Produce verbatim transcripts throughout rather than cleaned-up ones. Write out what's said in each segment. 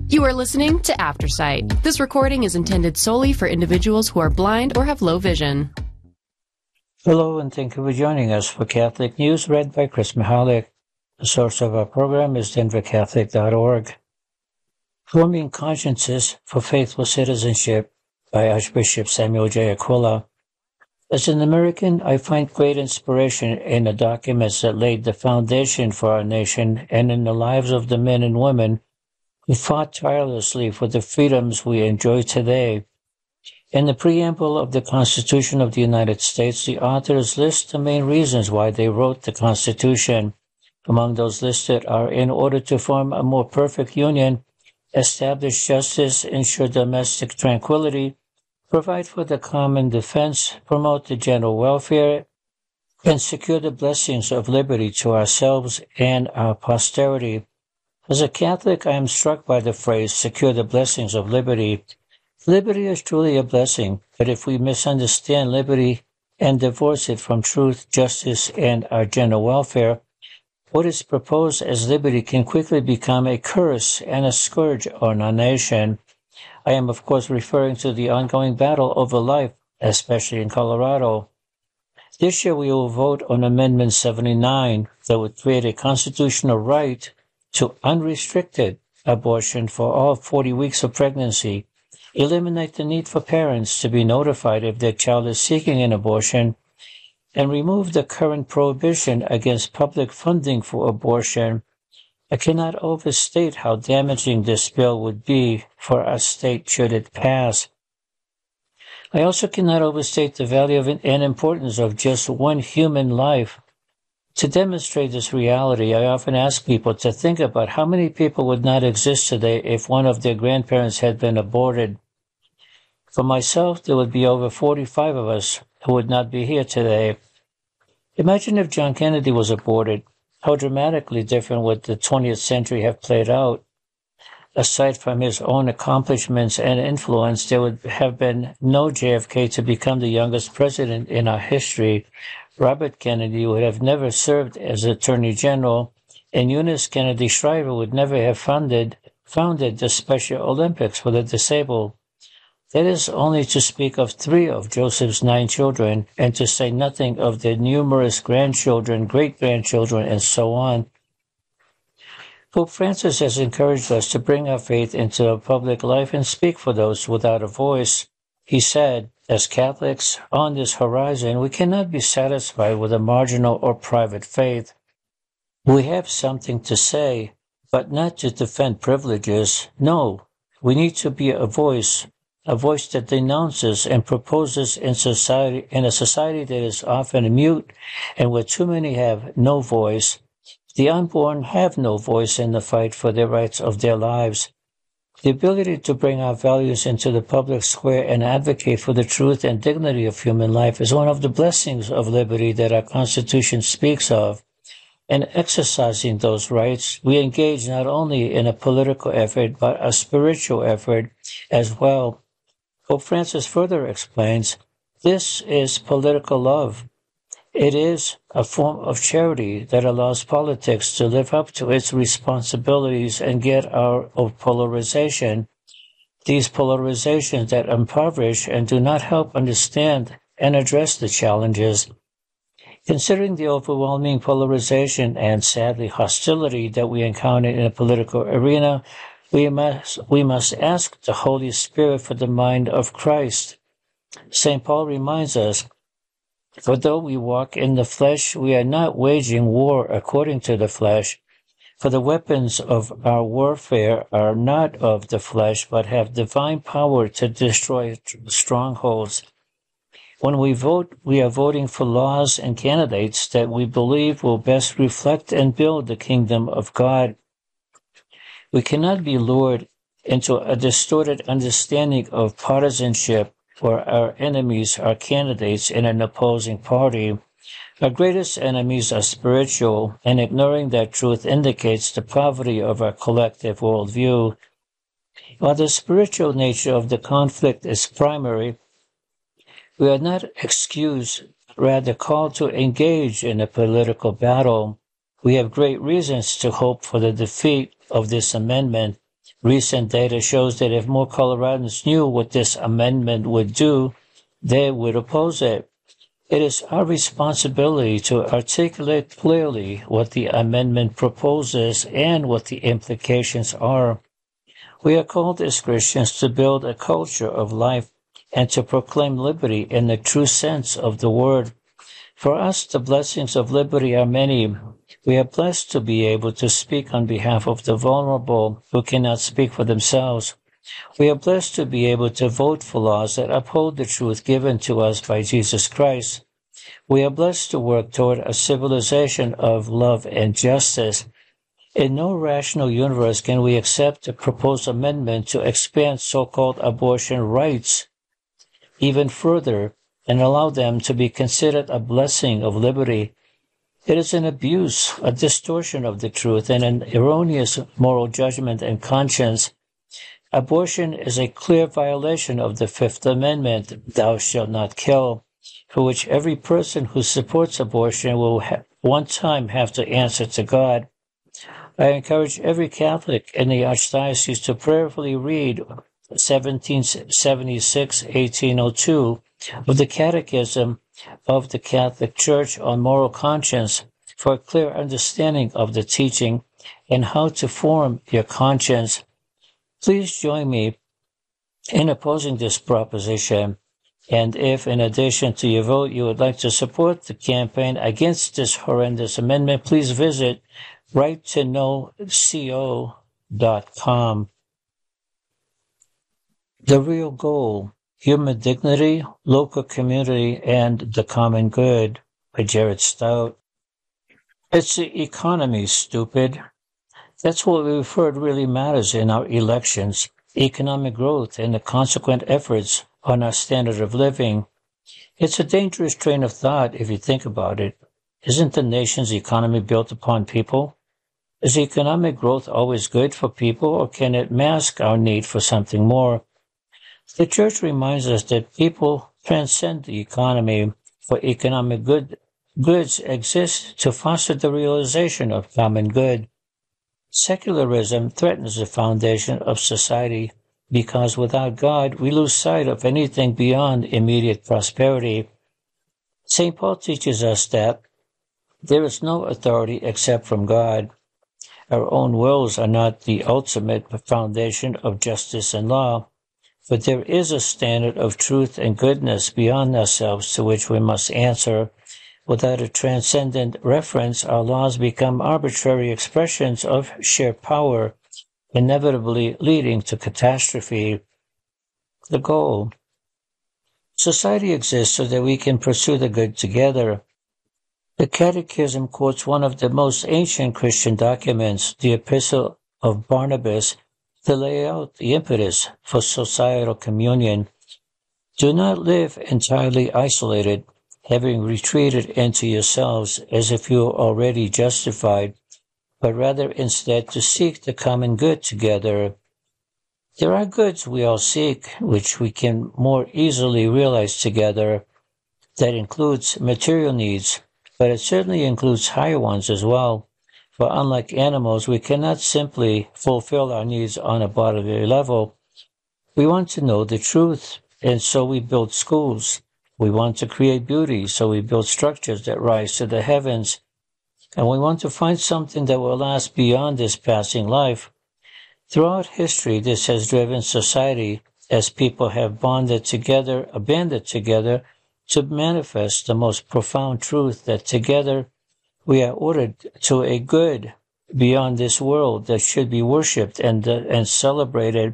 You are listening to Aftersight. This recording is intended solely for individuals who are blind or have low vision. Hello, and thank you for joining us for Catholic News, read by Chris Mahalik. The source of our program is denver catholic dot org. Forming Consciences for Faithful Citizenship by Archbishop Samuel J. Aquila. As an American, I find great inspiration in the documents that laid the foundation for our nation and in the lives of the men and women who fought tirelessly for the freedoms we enjoy today. In the preamble of the Constitution of the United States, the authors list the main reasons why they wrote the Constitution. Among those listed are in order to form a more perfect union, establish justice, ensure domestic tranquility, provide for the common defense, promote the general welfare, and secure the blessings of liberty to ourselves and our posterity. As a Catholic, I am struck by the phrase, secure the blessings of liberty. Liberty is truly a blessing, but if we misunderstand liberty and divorce it from truth, justice, and our general welfare, what is proposed as liberty can quickly become a curse and a scourge on our nation. I am, of course, referring to the ongoing battle over life, especially in Colorado. This year we will vote on Amendment seventy-nine that would create a constitutional right to unrestricted abortion for all forty weeks of pregnancy, eliminate the need for parents to be notified if their child is seeking an abortion, and remove the current prohibition against public funding for abortion. I cannot overstate how damaging this bill would be for our state should it pass. I also cannot overstate the value of and importance of just one human life. To demonstrate this reality, I often ask people to think about how many people would not exist today if one of their grandparents had been aborted. For myself, there would be over forty-five of us who would not be here today. Imagine if John Kennedy was aborted. How dramatically different would the twentieth century have played out? Aside from his own accomplishments and influence, there would have been no J F K to become the youngest president in our history. Robert Kennedy would have never served as Attorney General, and Eunice Kennedy Shriver would never have founded, founded the Special Olympics for the disabled. That is only to speak of three of Joseph's nine children, and to say nothing of their numerous grandchildren, great-grandchildren, and so on. Pope Francis has encouraged us to bring our faith into a public life and speak for those without a voice. He said, as Catholics on this horizon, we cannot be satisfied with a marginal or private faith. We have something to say, but not to defend privileges. No, we need to be a voice, a voice that denounces and proposes in society, in a society that is often mute and where too many have no voice. The unborn have no voice in the fight for the rights of their lives. The ability to bring our values into the public square and advocate for the truth and dignity of human life is one of the blessings of liberty that our Constitution speaks of. In exercising those rights, we engage not only in a political effort, but a spiritual effort as well. Pope Francis further explains, this is political love. It is a form of charity that allows politics to live up to its responsibilities and get out of polarization. These polarizations that impoverish and do not help understand and address the challenges. Considering the overwhelming polarization and sadly hostility that we encounter in the political arena, we must, we must ask the Holy Spirit for the mind of Christ. Saint Paul reminds us, for though we walk in the flesh, we are not waging war according to the flesh. For the weapons of our warfare are not of the flesh, but have divine power to destroy strongholds. When we vote, we are voting for laws and candidates that we believe will best reflect and build the kingdom of God. We cannot be lured into a distorted understanding of partisanship, where our enemies are candidates in an opposing party. Our greatest enemies are spiritual, and ignoring that truth indicates the poverty of our collective worldview. While the spiritual nature of the conflict is primary, we are not excused, rather called to engage in a political battle. We have great reasons to hope for the defeat of this amendment. Recent data shows that if more Coloradans knew what this amendment would do, they would oppose it. It is our responsibility to articulate clearly what the amendment proposes and what the implications are. We are called as Christians to build a culture of life and to proclaim liberty in the true sense of the word. For us, the blessings of liberty are many. We are blessed to be able to speak on behalf of the vulnerable who cannot speak for themselves. We are blessed to be able to vote for laws that uphold the truth given to us by Jesus Christ. We are blessed to work toward a civilization of love and justice. In no rational universe can we accept a proposed amendment to expand so-called abortion rights even further and allow them to be considered a blessing of liberty. It is an abuse, a distortion of the truth, and an erroneous moral judgment and conscience. Abortion is a clear violation of the Fifth Amendment, thou shalt not kill, for which every person who supports abortion will ha- one time have to answer to God. I encourage every Catholic in the Archdiocese to prayerfully read seventeen seventy-six eighteen oh two of the Catechism of the Catholic Church on moral conscience for a clear understanding of the teaching and how to form your conscience. Please join me in opposing this proposition. And if, in addition to your vote, you would like to support the campaign against this horrendous amendment, please visit right to know co dot com. The real goal, human dignity, local community, and the common good, by Jared Stout. It's the economy, stupid. That's what we've heard really matters in our elections, economic growth and the consequent efforts on our standard of living. It's a dangerous train of thought if you think about it. Isn't the nation's economy built upon people? Is economic growth always good for people, or can it mask our need for something more? The Church reminds us that people transcend the economy, for economic good, goods exist to foster the realization of common good. Secularism threatens the foundation of society because without God, we lose sight of anything beyond immediate prosperity. Saint Paul teaches us that there is no authority except from God. Our own wills are not the ultimate foundation of justice and law, but there is a standard of truth and goodness beyond ourselves to which we must answer. Without a transcendent reference, our laws become arbitrary expressions of sheer power, inevitably leading to catastrophe. The goal. Society exists so that we can pursue the good together. The Catechism quotes one of the most ancient Christian documents, the Epistle of Barnabas, to lay out the impetus for societal communion. Do not live entirely isolated, having retreated into yourselves as if you were already justified, but rather instead to seek the common good together. There are goods we all seek, which we can more easily realize together. That includes material needs, but it certainly includes higher ones as well. For unlike animals, we cannot simply fulfill our needs on a bodily level. We want to know the truth, and so we build schools. We want to create beauty, so we build structures that rise to the heavens. And we want to find something that will last beyond this passing life. Throughout history, this has driven society as people have bonded together, banded together, to manifest the most profound truth that together we are ordered to a good beyond this world that should be worshipped and, uh, and celebrated.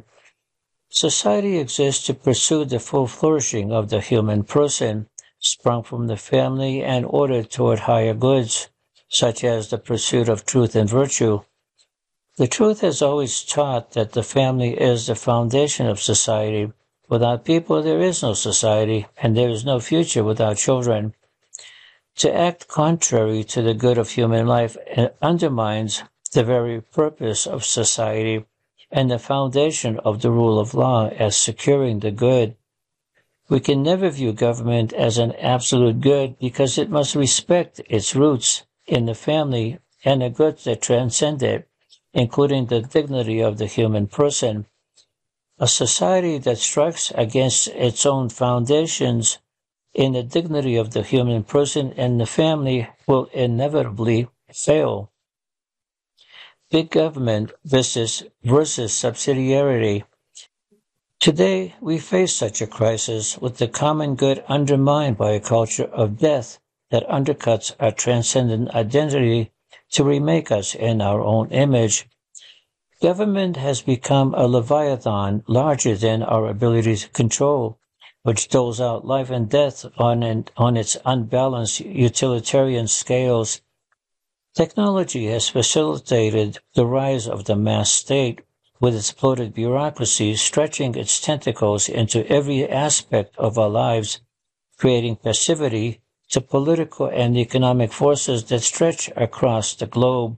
Society exists to pursue the full flourishing of the human person, sprung from the family and ordered toward higher goods, such as the pursuit of truth and virtue. The truth has always taught that the family is the foundation of society. Without people, there is no society, and there is no future without children. To act contrary to the good of human life undermines the very purpose of society and the foundation of the rule of law as securing the good. We can never view government as an absolute good because it must respect its roots in the family and the goods that transcend it. including the dignity of the human person. A society that strikes against its own foundations in the dignity of the human person and the family will inevitably fail. Big government versus, versus subsidiarity. Today, we face such a crisis with the common good undermined by a culture of death that undercuts our transcendent identity to remake us in our own image. Government has become a leviathan larger than our ability to control, which doles out life and death on, an, on its unbalanced utilitarian scales. Technology has facilitated the rise of the mass state, with its bloated bureaucracy stretching its tentacles into every aspect of our lives, creating passivity to political and economic forces that stretch across the globe.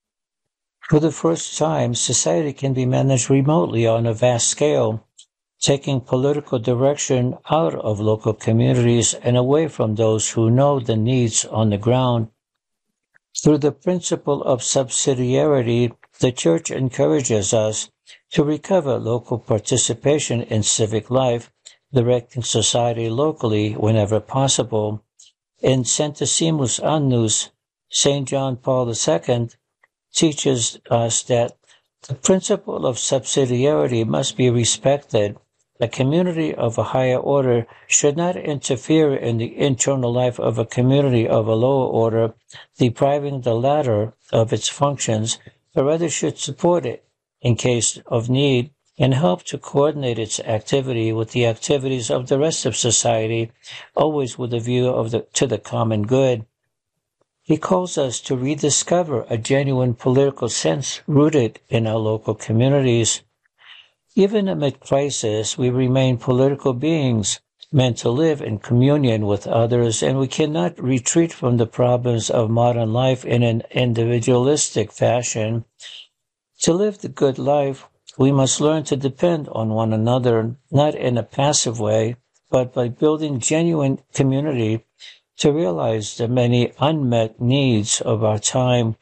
For the first time, society can be managed remotely on a vast scale, taking political direction out of local communities and away from those who know the needs on the ground. Through the principle of subsidiarity, the Church encourages us to recover local participation in civic life, directing society locally whenever possible. In Centesimus Annus, Saint John Paul the Second teaches us that the principle of subsidiarity must be respected. A community of a higher order should not interfere in the internal life of a community of a lower order, depriving the latter of its functions, but rather should support it in case of need and help to coordinate its activity with the activities of the rest of society, always with a view of the, to the common good. He calls us to rediscover a genuine political sense rooted in our local communities. Even amid crisis, we remain political beings, meant to live in communion with others, and we cannot retreat from the problems of modern life in an individualistic fashion. To live the good life, we must learn to depend on one another, not in a passive way, but by building genuine community to realize the many unmet needs of our time.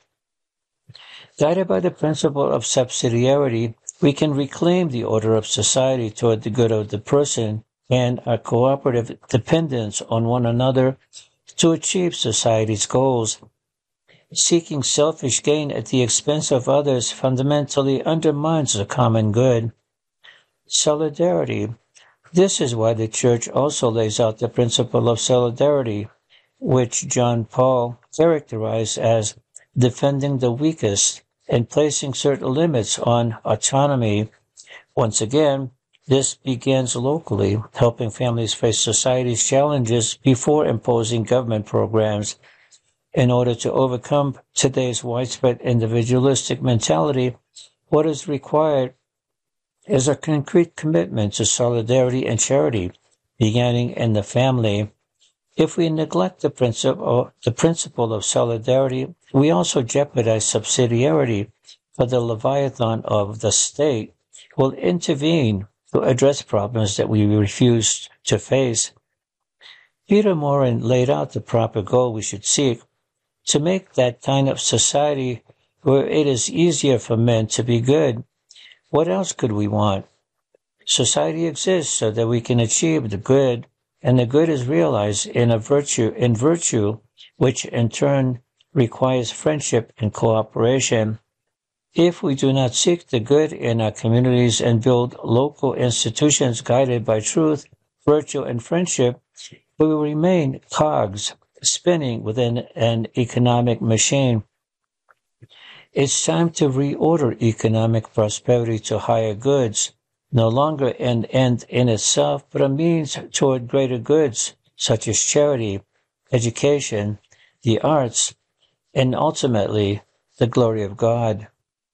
Guided by the principle of subsidiarity, we can reclaim the order of society toward the good of the person and our cooperative dependence on one another to achieve society's goals. Seeking selfish gain at the expense of others fundamentally undermines the common good. Solidarity. This is why the Church also lays out the principle of solidarity, which John Paul characterized as defending the weakest and placing certain limits on autonomy. Once again, this begins locally, helping families face society's challenges before imposing government programs. In order to overcome today's widespread individualistic mentality, what is required is a concrete commitment to solidarity and charity, beginning in the family. If we neglect the principle, the principle of solidarity, we also jeopardize subsidiarity, for the Leviathan of the state will intervene to address problems that we refuse to face. Peter Morin laid out the proper goal we should seek, to make that kind of society where it is easier for men to be good. What else could we want? Society exists so that we can achieve the good, and the good is realized in a virtue, in virtue, which in turn requires friendship and cooperation. If we do not seek the good in our communities and build local institutions guided by truth, virtue, and friendship, we will remain cogs spinning within an economic machine. It's time to reorder economic prosperity to higher goods, no longer an end in itself, but a means toward greater goods, such as charity, education, the arts, and ultimately the glory of God.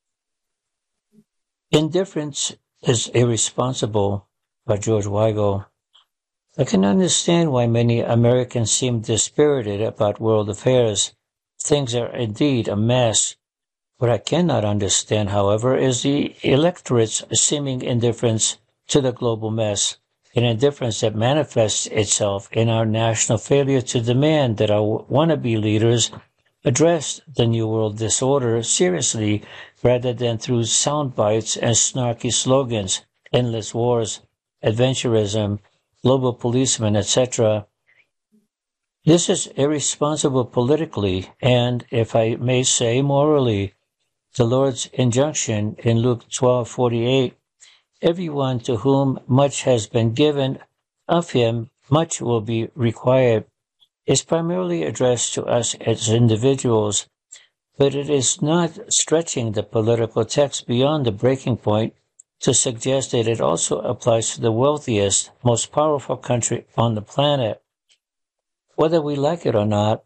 Indifference is irresponsible, by George Weigel. I can understand why many Americans seem dispirited about world affairs. Things are indeed a mess. What I cannot understand, however, is the electorate's seeming indifference to the global mess, an indifference that manifests itself in our national failure to demand that our wannabe leaders addressed the New World disorder seriously rather than through sound bites and snarky slogans, endless wars, adventurism, global policemen, et cetera. This is irresponsible politically and, if I may say, morally. The Lord's injunction in Luke twelve forty-eight, everyone to whom much has been given, of him much will be required, is primarily addressed to us as individuals, but it is not stretching the political text beyond the breaking point to suggest that it also applies to the wealthiest, most powerful country on the planet. Whether we like it or not,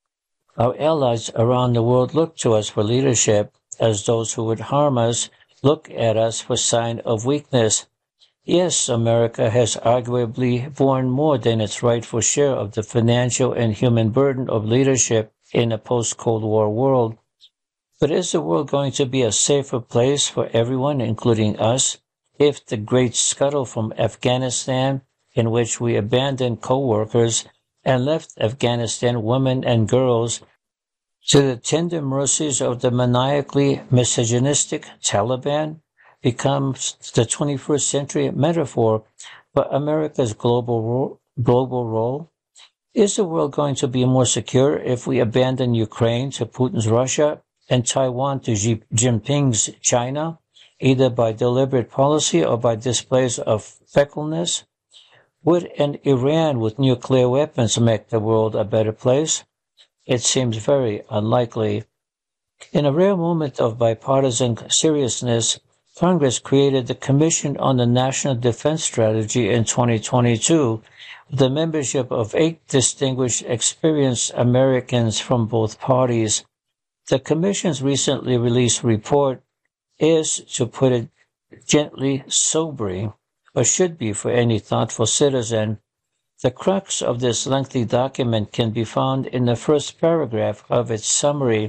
our allies around the world look to us for leadership, as those who would harm us look at us for sign of weakness. Yes, America has arguably borne more than its rightful share of the financial and human burden of leadership in a post-Cold War world. But is the world going to be a safer place for everyone, including us, if the great scuttle from Afghanistan, in which we abandoned co-workers and left Afghanistan women and girls to the tender mercies of the maniacally misogynistic Taliban, becomes the twenty-first century metaphor for America's global role, global role? Is the world going to be more secure if we abandon Ukraine to Putin's Russia and Taiwan to Xi Jinping's China, either by deliberate policy or by displays of fickleness? Would an Iran with nuclear weapons make the world a better place? It seems very unlikely. In a rare moment of bipartisan seriousness, Congress created the Commission on the National Defense Strategy in twenty twenty-two, with the membership of eight distinguished, experienced Americans from both parties. The Commission's recently released report is, to put it gently, sobering, or should be for any thoughtful citizen. The crux of this lengthy document can be found in the first paragraph of its summary.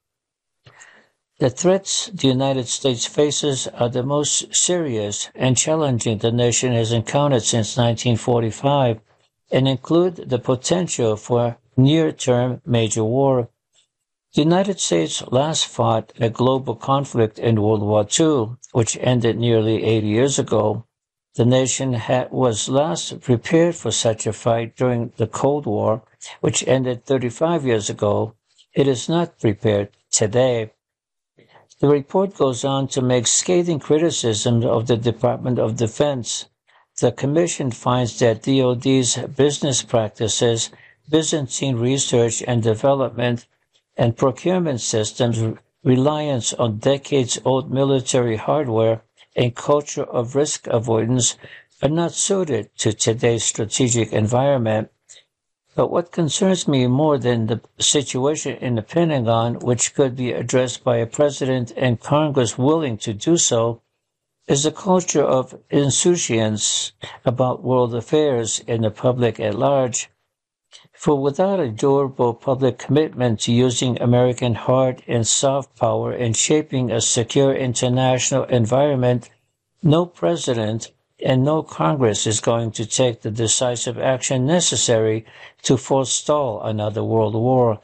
The threats the United States faces are the most serious and challenging the nation has encountered since nineteen forty-five and include the potential for near-term major war. The United States last fought a global conflict in World War Two, which ended nearly eighty years ago. The nation had, was last prepared for such a fight during the Cold War, which ended thirty-five years ago. It is not prepared today. The report goes on to make scathing criticisms of the Department of Defense. The Commission finds that D O D's business practices, Byzantine research and development, and procurement systems, reliance on decades-old military hardware, and culture of risk avoidance are not suited to today's strategic environment. But what concerns me more than the situation in the Pentagon, which could be addressed by a president and Congress willing to do so, is the culture of insouciance about world affairs in the public at large. For without a durable public commitment to using American hard and soft power in shaping a secure international environment, no president and no Congress is going to take the decisive action necessary to forestall another world war.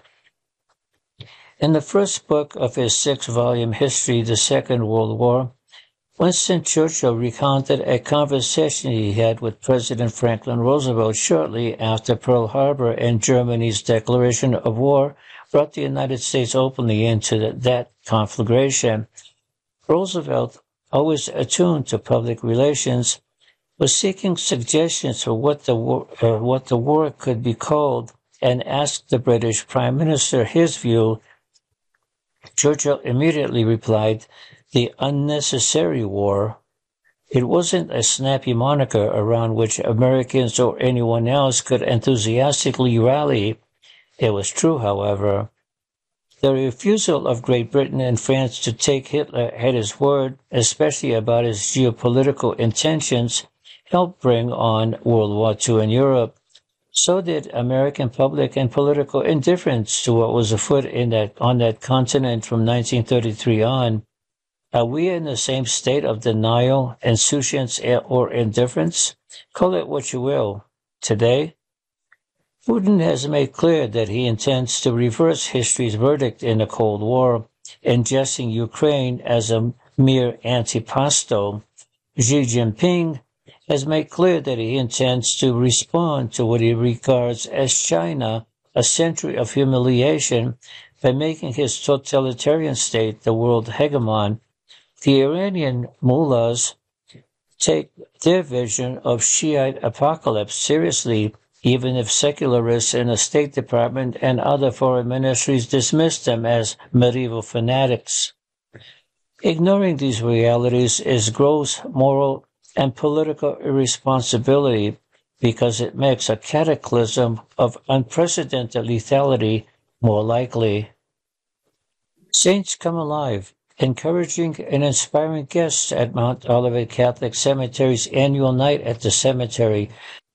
In the first book of his six-volume history, The Second World War, Winston Churchill recounted a conversation he had with President Franklin Roosevelt shortly after Pearl Harbor and Germany's declaration of war brought the United States openly into the, that conflagration. Roosevelt, always attuned to public relations, was seeking suggestions for what the war, uh, what the war could be called, and asked the British Prime Minister his view. Churchill immediately replied, "The unnecessary war." It wasn't a snappy moniker around which Americans or anyone else could enthusiastically rally. It was true, however. The refusal of Great Britain and France to take Hitler at his word, especially about his geopolitical intentions, helped bring on World War Two in Europe. So did American public and political indifference to what was afoot in that, on that continent from nineteen thirty-three on. Are we in the same state of denial, insouciance, or indifference? Call it what you will. Today, Putin has made clear that he intends to reverse history's verdict in the Cold War, ingesting Ukraine as a mere antipasto. Xi Jinping has made clear that he intends to respond to what he regards as China, a century of humiliation, by making his totalitarian state the world hegemon. The Iranian mullahs take their vision of Shiite apocalypse seriously, even if secularists in the State Department and other foreign ministries dismiss them as medieval fanatics. Ignoring these realities is gross moral and political irresponsibility because it makes a cataclysm of unprecedented lethality more likely. Saints come alive, encouraging and inspiring guests at Mount Olivet Catholic Cemetery's annual Night at the Cemetery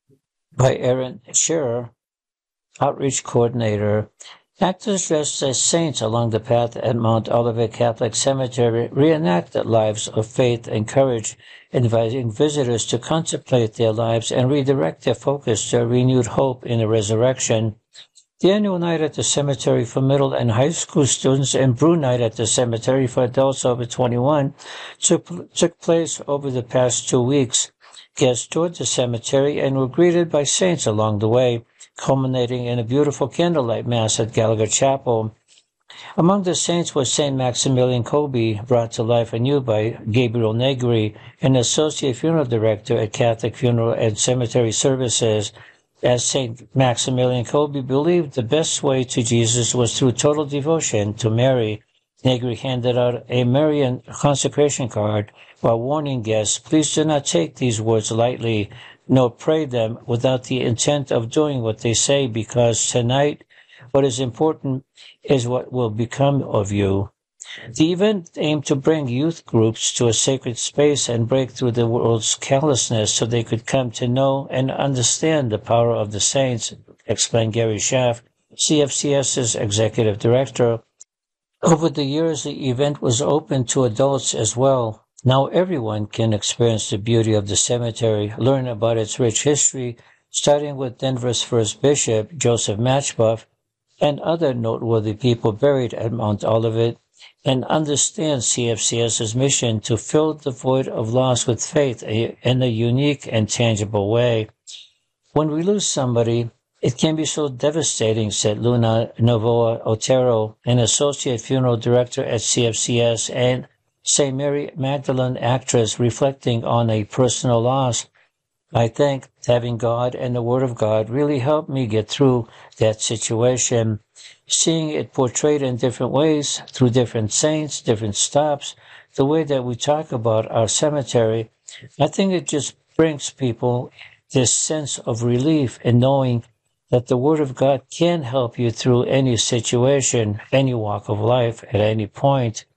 by Aaron Scherer, Outreach Coordinator. Actors dressed as saints along the path at Mount Olivet Catholic Cemetery reenact the lives of faith and courage, inviting visitors to contemplate their lives and redirect their focus to a renewed hope in the resurrection. The annual night at the cemetery for middle and high school students and brew night at the cemetery for adults over twenty-one took, took place over the past two weeks. Guests toured the cemetery and were greeted by saints along the way, culminating in a beautiful candlelight mass at Gallagher Chapel. Among the saints was Saint Maximilian Kolbe, brought to life anew by Gabriel Negri, an associate funeral director at Catholic Funeral and Cemetery Services. As Saint Maximilian Kolbe believed the best way to Jesus was through total devotion to Mary. Negri handed out a Marian consecration card while warning guests, please do not take these words lightly, nor pray them without the intent of doing what they say, because tonight what is important is what will become of you. The event aimed to bring youth groups to a sacred space and break through the world's callousness so they could come to know and understand the power of the saints, explained Gary Schaff, C F C S's executive director. Over the years, the event was open to adults as well. Now everyone can experience the beauty of the cemetery, learn about its rich history, starting with Denver's first bishop, Joseph Matchbuff, and other noteworthy people buried at Mount Olivet, and understand C F C S's mission to fill the void of loss with faith in a unique and tangible way. When we lose somebody, it can be so devastating, said Luna Novoa Otero, an associate funeral director at C F C S and Saint Mary Magdalene actress, reflecting on a personal loss. I think having God and the Word of God really helped me get through that situation. Seeing it portrayed in different ways, through different saints, different stops, the way that we talk about our cemetery, I think it just brings people this sense of relief in knowing that the Word of God can help you through any situation, any walk of life, at any point.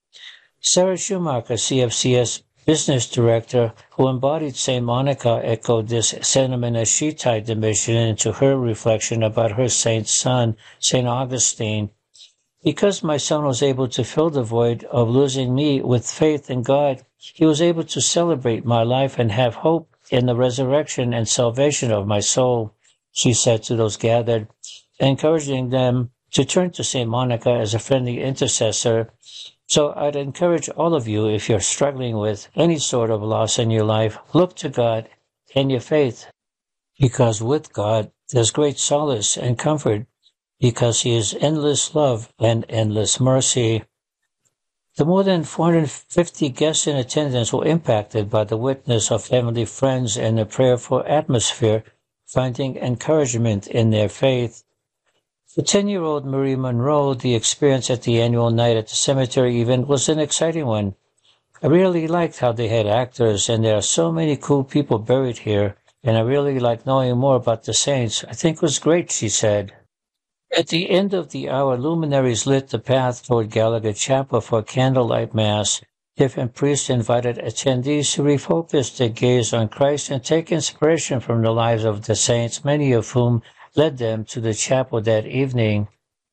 Sarah Schumacher, C F C S business director, who embodied Saint Monica, echoed this sentiment as she tied the mission into her reflection about her saint son, Saint Augustine. Because my son was able to fill the void of losing me with faith in God, he was able to celebrate my life and have hope in the resurrection and salvation of my soul, she said to those gathered, encouraging them to turn to Saint Monica as a friendly intercessor. So I'd encourage all of you, if you're struggling with any sort of loss in your life, look to God and your faith, because with God there's great solace and comfort, because He is endless love and endless mercy. The more than four hundred fifty guests in attendance were impacted by the witness of family, friends, and the prayerful atmosphere, finding encouragement in their faith. For ten-year-old Marie Monroe, the experience at the annual Night at the Cemetery event was an exciting one. I really liked how they had actors, and there are so many cool people buried here, and I really like knowing more about the saints. I think it was great, she said. At the end of the hour, luminaries lit the path toward Gallagher Chapel for a candlelight mass. Different priests invited attendees to refocus their gaze on Christ and take inspiration from the lives of the saints, many of whom led them to the chapel that evening.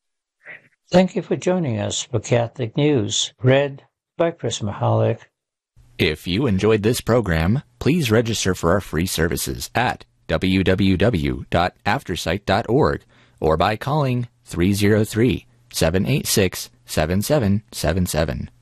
Thank you for joining us for Catholic News, read by Chris Mahalik. If you enjoyed this program, please register for our free services at w w w dot aftersight dot org or by calling three oh three, seven eight six, seven seven seven seven.